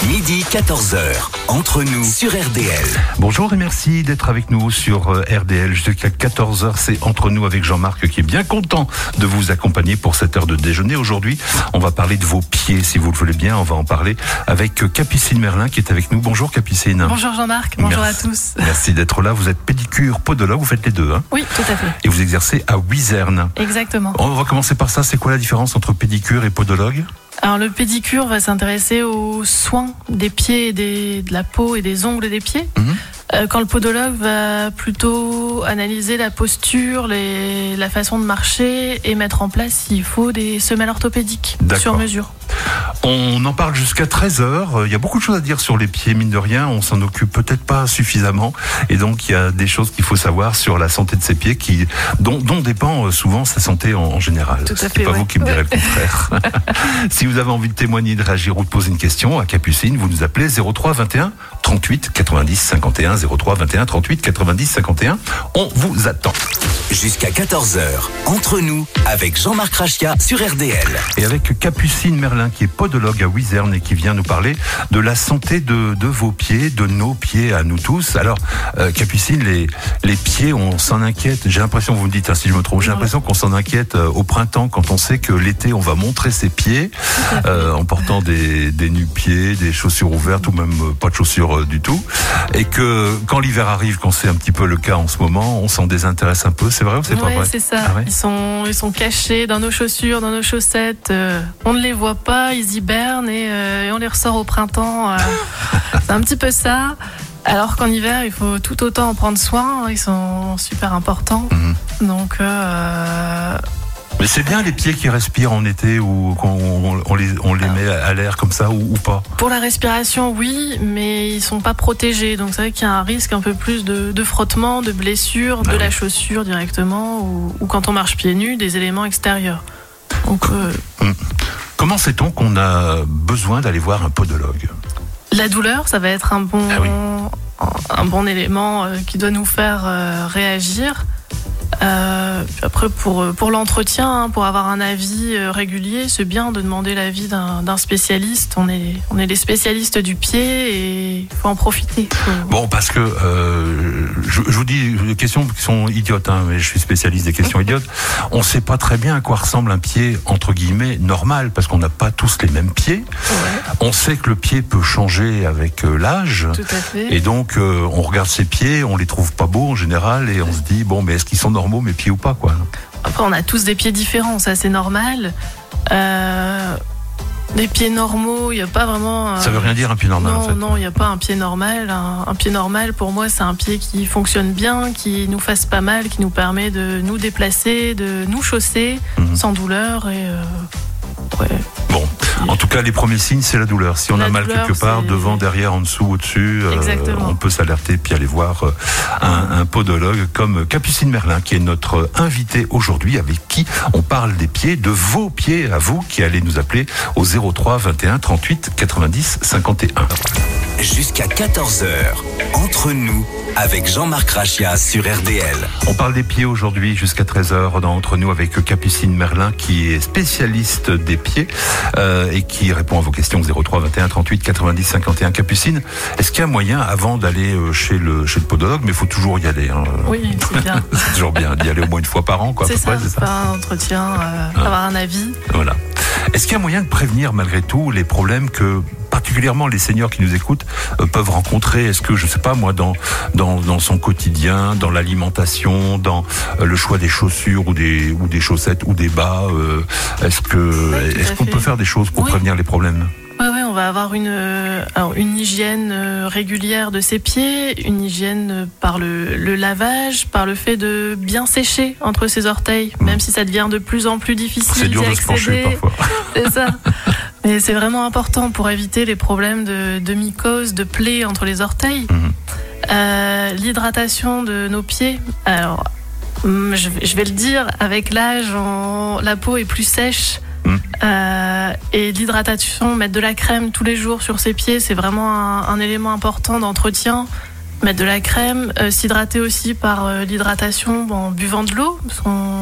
Midi 14h, entre nous sur RDL. Bonjour et merci d'être avec nous sur RDL jusqu'à 14h. C'est Entre nous avec Jean-Marc qui est bien content de vous accompagner pour cette heure de déjeuner. Aujourd'hui, on va parler de vos pieds, si vous le voulez bien. On va en parler avec Capucine Merlin qui est avec nous. Bonjour Capucine. Bonjour Jean-Marc, bonjour à tous. Merci d'être là. Vous êtes pédicure, podologue, vous faites les deux, hein? Oui, tout à fait. Et vous exercez à Wizerne. Exactement. On va commencer par ça. C'est quoi la différence entre pédicure et podologue? Alors le pédicure va s'intéresser aux soins des pieds, de la peau et des ongles des pieds. Quand le podologue va plutôt analyser la posture, la façon de marcher et mettre en place, s'il faut, des semelles orthopédiques sur mesure. On en parle jusqu'à 13h. Il y a beaucoup de choses à dire sur les pieds, mine de rien. On s'en occupe peut-être pas suffisamment. Et donc, il y a des choses qu'il faut savoir sur la santé de ses pieds dont dépend souvent sa santé en général. Tout à fait, c'est pas vous qui me direz le contraire. Si vous avez envie de témoigner, de réagir ou de poser une question à Capucine, vous nous appelez 03 21 38 90 51. 03 21 38 90 51. On vous attend. Jusqu'à 14h, entre nous avec Jean-Marc Rachia sur RDL. Et avec Capucine Merlin qui est podologue à Wizerne et qui vient nous parler de la santé de vos pieds, de nos pieds à nous tous. Alors Capucine, les pieds, on s'en inquiète. J'ai l'impression, vous me dites si je me trompe, j'ai l'impression qu'on s'en inquiète au printemps quand on sait que l'été on va montrer ses pieds en portant des nu-pieds, des chaussures ouvertes ou même pas de chaussures du tout. Et que quand l'hiver arrive, quand c'est un petit peu le cas en ce moment, on s'en désintéresse un peu. C'est vrai ou c'est pas vrai? C'est ça. Ah ouais, ils sont cachés dans nos chaussures, dans nos chaussettes. On ne les voit pas, ils hibernent et on les ressort au printemps. C'est un petit peu ça. Alors qu'en hiver, il faut tout autant en prendre soin. Ils sont super importants. Donc... Mais c'est bien les pieds qui respirent en été ou on les met à l'air comme ça ou pas? Pour la respiration, oui, mais ils sont pas protégés. Donc c'est vrai qu'il y a un risque un peu plus de frottement, de blessure, de la chaussure directement ou quand on marche pieds nus, des éléments extérieurs. Donc, Comment sait-on qu'on a besoin d'aller voir un podologue? La douleur, ça va être un bon élément qui doit nous faire réagir. Après pour l'entretien, pour avoir un avis régulier, c'est bien de demander l'avis d'un spécialiste. On est les spécialistes du pied et il faut en profiter. Bon, parce que je vous dis des questions qui sont idiotes, hein, mais je suis spécialiste des questions idiotes. On sait pas très bien à quoi ressemble un pied entre guillemets normal, parce qu'on n'a pas tous les mêmes pieds. Ouais. On sait que le pied peut changer avec l'âge. Tout à fait. Et donc on regarde ses pieds, on les trouve pas beaux en général, et on se dit bon, mais est-ce qu'ils sont normaux mes pieds ou pas, quoi? Après, on a tous des pieds différents, ça c'est normal. Les pieds normaux, il n'y a pas vraiment... Ça veut rien dire un pied normal, non, en fait. Non, il n'y a pas un pied normal. Un pied normal, pour moi, c'est un pied qui fonctionne bien, qui nous fasse pas mal, qui nous permet de nous déplacer, de nous chausser sans douleur. Et Bon, en tout cas, les premiers signes, c'est la douleur. Si on a mal quelque part, devant, derrière, en dessous, au-dessus, on peut s'alerter puis aller voir un podologue comme Capucine Merlin, qui est notre invité aujourd'hui, avec qui on parle des pieds, de vos pieds à vous, qui allez nous appeler au 03 21 38 90 51. Jusqu'à 14h, entre nous avec Jean-Marc Rachia sur RDL. On parle des pieds aujourd'hui jusqu'à 13h dans Entre nous avec Capucine Merlin qui est spécialiste des pieds et qui répond à vos questions 03 21 38 90 51. Capucine, est-ce qu'il y a moyen avant d'aller chez le podologue, mais il faut toujours y aller, hein. Oui, c'est bien. C'est toujours bien d'y aller au moins une fois par an, quoi. C'est ça, faire un entretien, avoir un avis. Voilà. Est-ce qu'il y a moyen de prévenir malgré tout les problèmes que particulièrement les seniors qui nous écoutent peuvent rencontrer? Est-ce que, je sais pas moi, dans son quotidien, dans l'alimentation, dans le choix des chaussures ou des chaussettes ou des bas, est-ce qu'on peut faire des choses pour prévenir les problèmes? Oui, on va avoir une hygiène régulière de ses pieds, une hygiène par le lavage, par le fait de bien sécher entre ses orteils, même si ça devient de plus en plus difficile. C'est dur de se pencher parfois. C'est ça. Mais c'est vraiment important pour éviter les problèmes de mycose, de plaies entre les orteils. L'hydratation de nos pieds. Alors, je vais le dire, avec l'âge, la peau est plus sèche. Et l'hydratation, mettre de la crème tous les jours sur ses pieds, c'est vraiment un élément important d'entretien. Mettre de la crème, s'hydrater aussi par l'hydratation en buvant de l'eau. Vous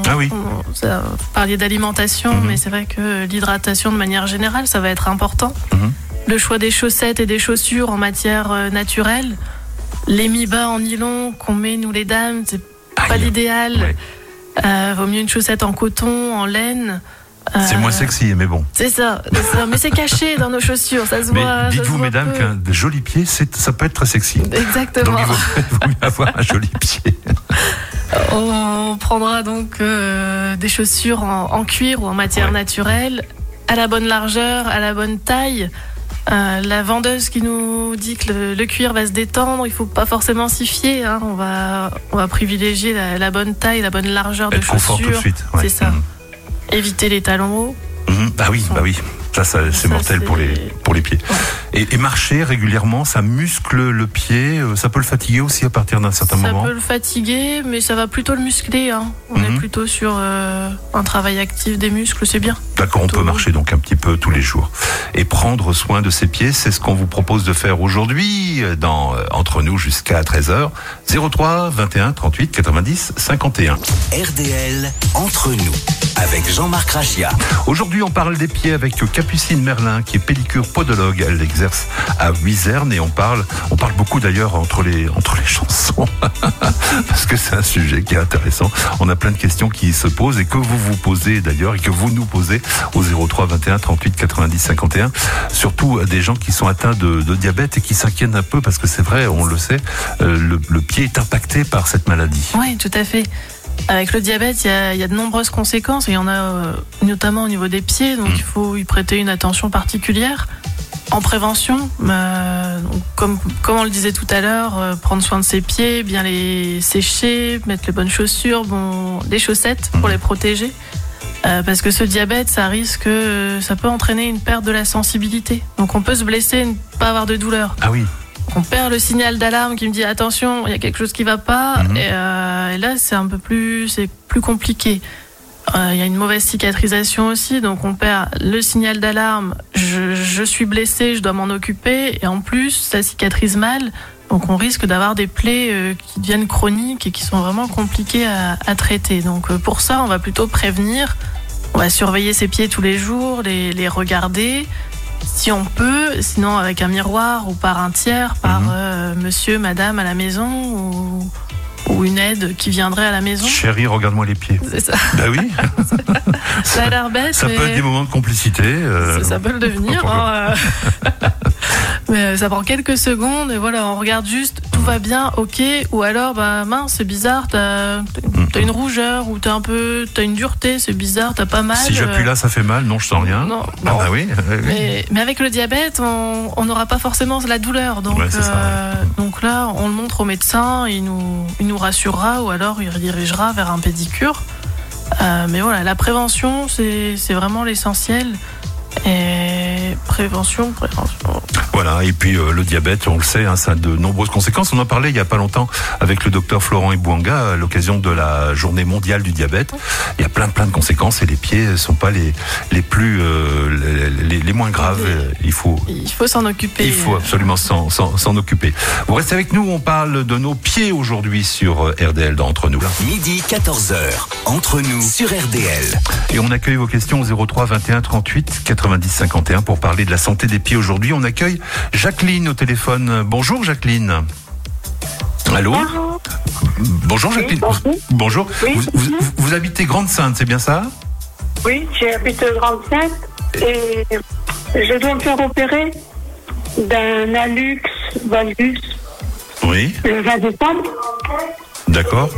parliez d'alimentation, mais c'est vrai que l'hydratation de manière générale, ça va être important. le choix des chaussettes et des chaussures en matière naturelle. Les mi-bas en nylon qu'on met, nous les dames, c'est pas l'idéal. Ouais. Vaut mieux une chaussette en coton, en laine. C'est moins sexy, mais bon. C'est ça. Mais c'est caché dans nos chaussures, ça se voit. Dites-vous, mesdames, qu'un joli pied, ça peut être très sexy. Exactement. Donc il vaut mieux avoir un joli pied. On prendra donc des chaussures en cuir ou en matière naturelle, à la bonne largeur, à la bonne taille. La vendeuse qui nous dit que le cuir va se détendre, il faut pas forcément s'y fier. Hein. On va privilégier la bonne taille, la bonne largeur de chaussures. Confort tout de suite. Ouais. C'est ça. Éviter les talons hauts. Bah oui. Ça c'est mortel pour les pieds. Ouais. Et marcher régulièrement, ça muscle le pied. Ça peut le fatiguer aussi à partir d'un certain moment. Ça peut le fatiguer, mais ça va plutôt le muscler. Hein. On est plutôt sur un travail actif des muscles, c'est bien. D'accord, on peut marcher donc un petit peu tous les jours. Et prendre soin de ses pieds, c'est ce qu'on vous propose de faire aujourd'hui Entre nous jusqu'à 13h. 03 21 38 90 51. RDL Entre nous avec Jean-Marc Rachia. Aujourd'hui, on parle des pieds avec Capucine Merlin, qui est pédicure podologue. Elle exerce à Wizerne et on parle beaucoup d'ailleurs entre les chansons parce que c'est un sujet qui est intéressant. On a plein de questions qui se posent et que vous posez d'ailleurs et que vous nous posez au 03 21 38 90 51. Surtout des gens qui sont atteints de diabète et qui s'inquiètent un peu parce que c'est vrai, on le sait, le pied est impacté par cette maladie. Oui, tout à fait. Avec le diabète, il y a de nombreuses conséquences et il y en a notamment au niveau des pieds, donc il faut y prêter une attention particulière. En prévention, comme on le disait tout à l'heure, prendre soin de ses pieds, bien les sécher, mettre les bonnes chaussures, des chaussettes pour les protéger. Parce que ce diabète, ça peut entraîner une perte de la sensibilité. Donc on peut se blesser et ne pas avoir de douleur. Ah oui. On perd le signal d'alarme qui me dit attention, il y a quelque chose qui va pas. Et là, c'est plus compliqué. Il y a une mauvaise cicatrisation aussi, donc on perd le signal d'alarme. Je suis blessé, je dois m'en occuper, et en plus, ça cicatrise mal. Donc on risque d'avoir des plaies qui deviennent chroniques et qui sont vraiment compliquées à traiter. Donc pour ça, on va plutôt prévenir. On va surveiller ses pieds tous les jours, les regarder. Si on peut, sinon avec un miroir ou par un tiers, par monsieur, madame à la maison ou une aide qui viendrait à la maison. Chérie, regarde-moi les pieds. C'est ça. Bah oui. Ça a l'air bête. Ça peut être des moments de complicité. Ça peut le devenir. Mais ça prend quelques secondes et voilà, on regarde juste, tout va bien, ok. Ou alors, mince, c'est bizarre, t'as une rougeur ou t'as une dureté, c'est bizarre, t'as pas mal. Si j'appuie là, ça fait mal, non, je sens rien. Non. Ah bah oui. Mais avec le diabète, on n'aura pas forcément la douleur. Donc, donc là, on le montre au médecin, il nous rassurera ou alors il redirigera vers un pédicure. Mais voilà, la prévention, c'est vraiment l'essentiel. Et prévention. Voilà, et puis le diabète, on le sait, ça a de nombreuses conséquences. On en parlait il n'y a pas longtemps avec le docteur Florent Ibouanga à l'occasion de la journée mondiale du diabète. Il y a plein de conséquences et les pieds ne sont pas les plus les moins graves. Il faut s'en occuper. Il faut absolument s'en occuper. Vous restez avec nous, on parle de nos pieds aujourd'hui sur RDL dans Entre nous. Midi 14h, Entre nous sur RDL. Et on accueille vos questions au 03 21 38 90 51 pour parler de la santé des pieds aujourd'hui. On accueille Jacqueline au téléphone. Bonjour Jacqueline. Allô ? Bonjour Jacqueline. Oui, bonjour. Oui. Vous habitez Grande-Sainte, c'est bien ça ? Oui, j'habite Grande-Sainte et je dois me faire opérer d'un hallux valgus. Oui. Le 20 décembre. D'accord.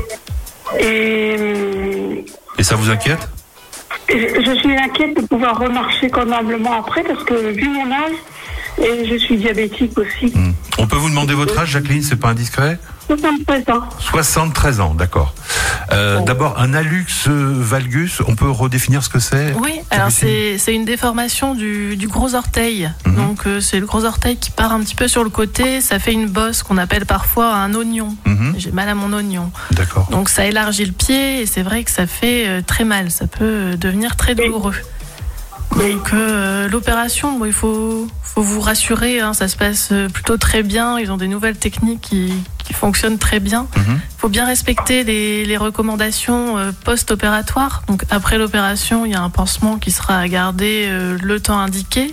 Et ça vous inquiète ? Je suis inquiète de pouvoir remarcher convenablement après parce que vu mon âge, et je suis diabétique aussi. On peut vous demander votre âge, Jacqueline, c'est pas indiscret ? 73 ans. 73 ans, d'accord. D'abord, un hallux valgus, on peut redéfinir ce que c'est ? Oui, alors c'est une déformation du gros orteil. Donc c'est le gros orteil qui part un petit peu sur le côté, ça fait une bosse qu'on appelle parfois un oignon. J'ai mal à mon oignon. D'accord. Donc ça élargit le pied et c'est vrai que ça fait très mal, ça peut devenir très douloureux. Donc l'opération, il faut vous rassurer, ça se passe plutôt très bien. Ils ont des nouvelles techniques qui fonctionnent très bien. Il faut bien respecter les recommandations post-opératoires. Donc après l'opération, il y a un pansement qui sera à garder le temps indiqué.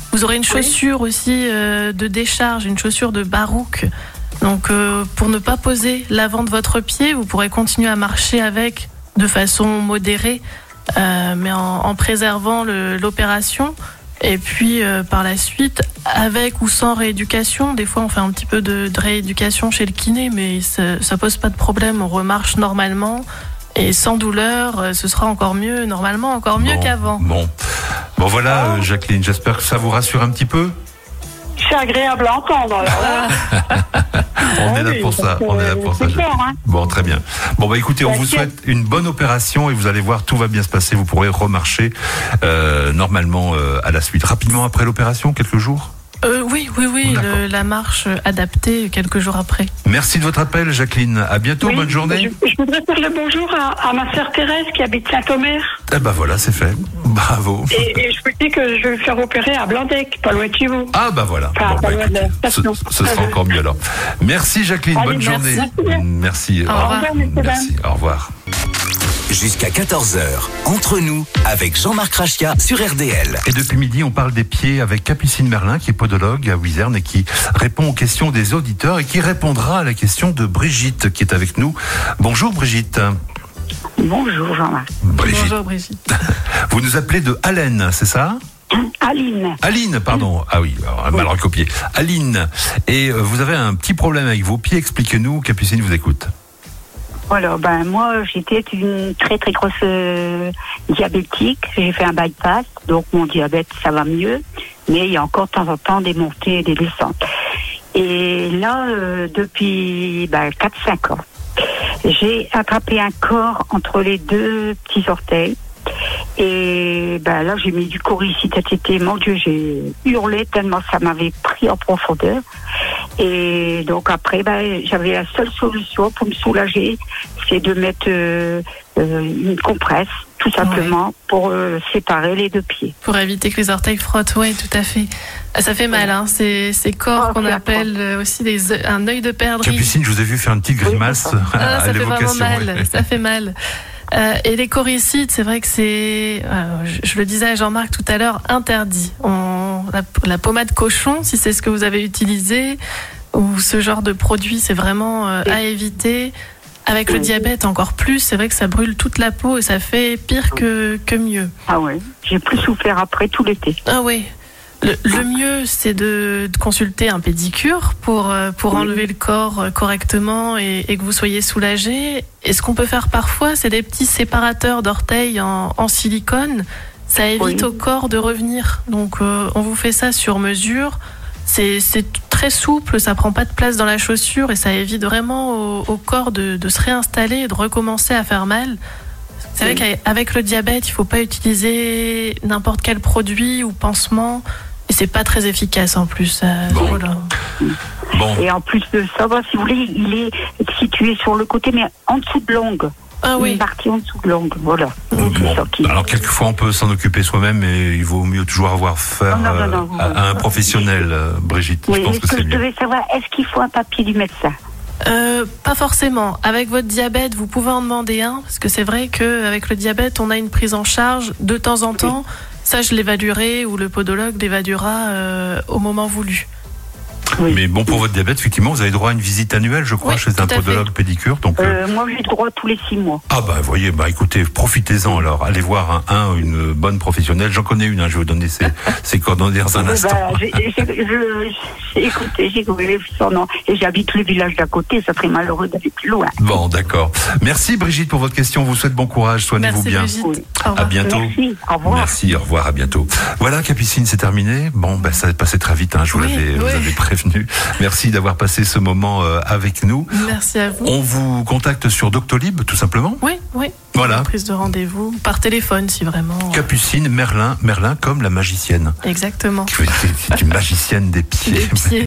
Vous aurez une chaussure aussi de décharge, une chaussure de barouk. Donc pour ne pas poser l'avant de votre pied, vous pourrez continuer à marcher avec de façon modérée, mais en préservant l'opération. Et puis par la suite, avec ou sans rééducation, des fois on fait un petit peu de rééducation chez le kiné, mais ça pose pas de problème, on remarche normalement. Et sans douleur, ce sera encore mieux, normalement encore mieux qu'avant. Bon, voilà, Jacqueline, j'espère que ça vous rassure un petit peu. C'est agréable à entendre. Alors là. On est là pour ça. C'est clair, hein. Bon, très bien. Bon, écoutez, on vous souhaite une bonne opération et vous allez voir, tout va bien se passer. Vous pourrez remarcher normalement à la suite. Rapidement après l'opération, quelques jours. Oui, la marche adaptée quelques jours après. Merci de votre appel, Jacqueline. À bientôt, bonne journée. Je voudrais faire le bonjour à ma sœur Thérèse qui habite Saint-Omer. Eh ben voilà, c'est fait. Bravo. Et je vous dis que je vais me faire opérer à Blandec, pas loin de chez vous. Ah voilà. Enfin, Écoutez, ce sera encore mieux alors. Merci Jacqueline, bonne journée. Merci. Au revoir. Merci. Au revoir. Jusqu'à 14h, entre nous, avec Jean-Marc Rachia sur RDL. Et depuis midi, on parle des pieds avec Capucine Merlin, qui est podologue à Wizerne et qui répond aux questions des auditeurs et qui répondra à la question de Brigitte, qui est avec nous. Bonjour Brigitte. Bonjour Jean-Marc. Bonjour Brigitte. Vous nous appelez de Allen, c'est ça ? Aline, pardon. Ah oui, alors, mal recopié. Aline. Et vous avez un petit problème avec vos pieds. Expliquez-nous, Capucine vous écoute. Alors, moi, j'étais une très très grosse diabétique. J'ai fait un bypass, donc mon diabète, ça va mieux. Mais il y a encore de temps en temps des montées et des descentes. Et là, depuis 4-5 ans, j'ai attrapé un corps entre les deux petits orteils. Et là, j'ai mis du couricide cet été. Mon Dieu, j'ai hurlé tellement ça m'avait pris en profondeur. Et donc après, j'avais la seule solution pour me soulager, c'est de mettre une compresse, tout simplement, pour séparer les deux pieds. Pour éviter que les orteils frottent, oui, tout à fait. Ça fait mal, hein, ces corps qu'on appelle aussi un œil de perdrix. Capucine, je vous ai vu faire une petite grimace à ça l'évocation. Ça fait vraiment mal, ça fait mal. Et les coricides, c'est vrai que c'est, je le disais à Jean-Marc tout à l'heure, interdit. La pommade cochon, si c'est ce que vous avez utilisé, ou ce genre de produit, c'est vraiment à éviter. Avec le diabète encore plus, c'est vrai que ça brûle toute la peau et ça fait pire que mieux. Ah ouais, j'ai plus souffert après tout l'été. Ah oui. Le mieux, c'est de consulter un pédicure pour enlever le corps correctement et que vous soyez soulagé. Et ce qu'on peut faire parfois, c'est des petits séparateurs d'orteils en silicone. Ça évite au corps de revenir. Donc, on vous fait ça sur mesure. C'est très souple, ça prend pas de place dans la chaussure et ça évite vraiment au corps de se réinstaller et de recommencer à faire mal. C'est vrai qu'avec le diabète, il faut pas utiliser n'importe quel produit ou pansement. Et c'est pas très efficace en plus. Bon. Et en plus de ça, si vous voulez, il est situé sur le côté, mais en dessous de l'ongle. Ah oui. Une partie en dessous de l'ongle, voilà. Bon. Alors quelquefois on peut s'en occuper soi-même, mais il vaut mieux toujours avoir affaire à un professionnel, Brigitte. Oui, je pense que c'est mieux. Je devais savoir, est-ce qu'il faut un papier du médecin ? Pas forcément. Avec votre diabète, vous pouvez en demander un, parce que c'est vrai qu'avec le diabète, on a une prise en charge de temps en temps. Ça, je l'évaluerai ou le podologue l'évaluera au moment voulu. Oui. Mais bon, pour votre diabète, effectivement, vous avez droit à une visite annuelle, je crois, chez un podologue pédicure. Donc, moi, j'ai droit tous les 6 mois. Ah voyez, écoutez, profitez-en alors. Allez voir une bonne professionnelle. J'en connais une, je vais vous donner ses coordonnées dans un instant. J'ai trouvé son nom. Et j'habite le village d'à côté, ça serait malheureux d'aller plus loin. Bon, d'accord. Merci Brigitte pour votre question. On vous souhaite bon courage, soignez-vous bien. Merci Brigitte. À bientôt. Merci, au revoir. Merci, au revoir, à bientôt. Voilà, Capucine, c'est terminé. Bon, ça est passé très vite, je vous l'avais prévenu. Merci d'avoir passé ce moment avec nous. Merci à vous. On vous contacte sur Doctolib, tout simplement. Oui. Voilà. Prise de rendez-vous par téléphone, si vraiment. Capucine Merlin comme la magicienne. Exactement. C'est une magicienne des pieds.